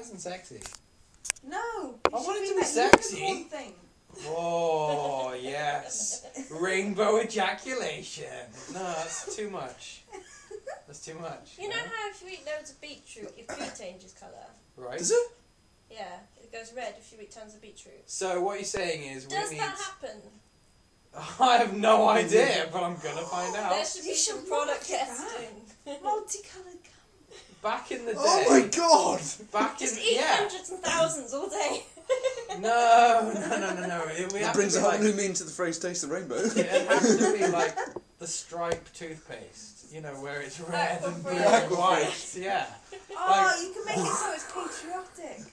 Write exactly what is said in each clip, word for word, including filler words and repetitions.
isn't sexy. No. I want it to be that sexy. unicorn thing. Oh, yes. Rainbow ejaculation. No, that's too much. That's too much. You know no? how if you eat loads of beetroot, your food changes colour? Right. Does it? Yeah, it goes red if you eat tons of beetroot. So what you're saying is we Does need... that happen? I have no idea, but I'm going to find out. There should be You some should product market that. testing. Multicoloured gum. Back in the day... Oh my god! Back Just in... eat yeah. hundreds and thousands all day. No, no, no, no, no. We That have brings to a be whole like... new meaning to the phrase taste the rainbow. It has to be like the stripe toothpaste, you know, where it's red Aqua and blue Fresh. and white. Yeah. Oh, Like- you can make it so it's patriotic.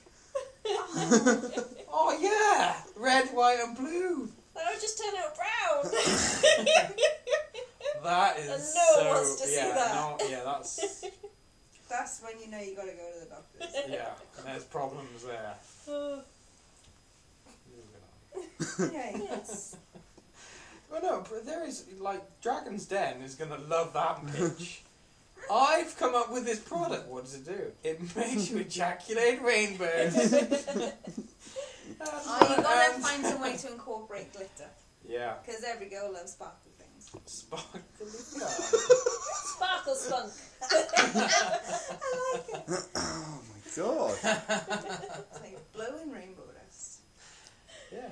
Oh yeah, red, white, and blue. That would just turn out brown. That is And no one so. wants to see yeah, that. No, yeah, that's That's when you know you got to go to the doctors. yeah. There's problems there. Yeah, yes. Well, no, but there is like Dragon's Den is gonna love that pitch. I've come up with this product. What does it do? It makes you ejaculate rainbows. Oh, you got to And- find some way to incorporate glitter. Yeah. Because every girl loves sparkly things. Sparkly Sparkle spunk. I like it. Oh my god. It's like blowing rainbow dust. Yeah.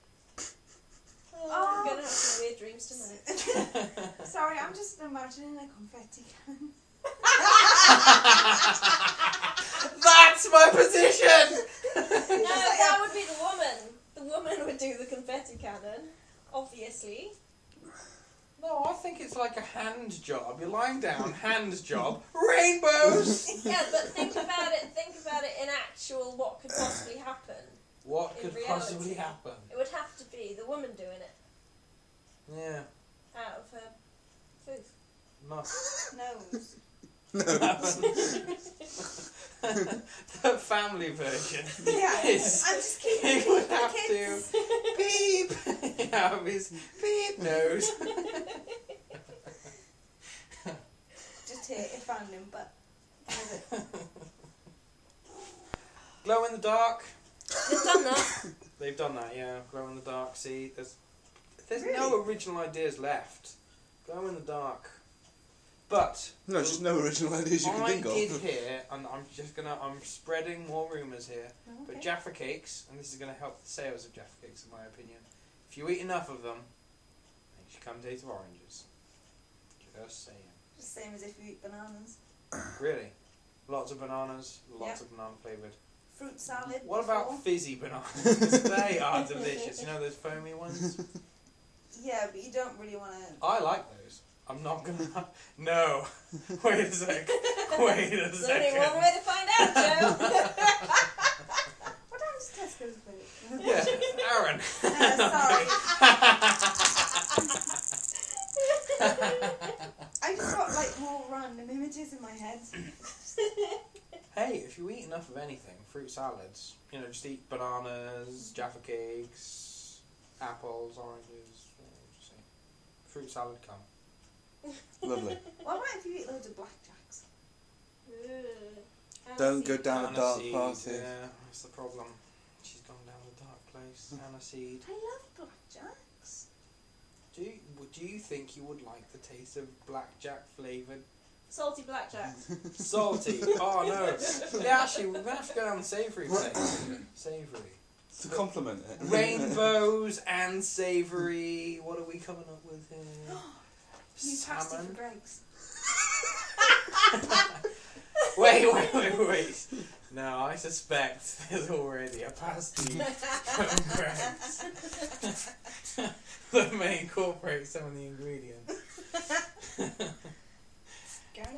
Oh, I'm going to have some weird dreams tonight. Sorry, I'm just imagining a confetti cannon. That's my position! No, that would be the woman. The woman would do the confetti cannon, obviously. No, I think it's like a hand job. You're lying down, hand job, rainbows! Yeah, but think about it, think about it in actual what could possibly happen. What In could reality. possibly happen? It would have to be the woman doing it Yeah. out of her food. Must. Nose. No. The family version. Yeah, is I'm just keeping he it would for have kids. to beep out of his beep nose. Just here, if I'm in, but. Glow in the dark. They've done that. They've done that, yeah. Glow in the dark. See, there's there's Really? no original ideas left. Glow in the dark. But No, just no original ideas you can I think did of. hear, and I'm just gonna, I'm spreading more rumours here. But Okay. Jaffa cakes, and this is gonna help the sales of Jaffa cakes, in my opinion. If you eat enough of them, makes you come taste of oranges. Just saying. Just same as if you eat bananas. Really, lots of bananas, lots Yep. of banana flavoured. Fruit salad. What before. about fizzy bananas? They are delicious. You know those foamy ones? Yeah, but you don't really want to. I like those. I'm not gonna. No. Wait a sec. Wait a There's only second. one way to find out, Joe. What time is Tesco's food? Yeah, Aaron. Uh, sorry. I just got like more random images in my head. Hey, if you eat enough of anything, fruit salads, you know, just eat bananas, Jaffa cakes, apples, oranges, you know, just say, fruit salad come. Lovely. What about if you eat loads of blackjacks? Don't go down a Anna dark seed, party. Yeah, that's the problem. She's gone down a dark place. Anna seed. I love blackjacks. Do you, do you think you would like the taste of blackjack flavoured Salty blackjack. salty? Oh no. Yeah, actually, we're gonna have to go down the savoury place. Savoury. To compliment it. Rainbows and savoury. What are we coming up with here? You pasty for Salmon. Greg's. Wait, wait, wait, wait. No, I suspect there's already a pasty from Greggs that may incorporate some of the ingredients.